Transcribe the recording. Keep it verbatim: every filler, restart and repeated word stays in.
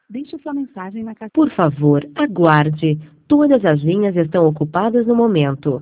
Deixe sua mensagem na caixa. Por favor, aguarde. Todas as linhas estão ocupadas no momento.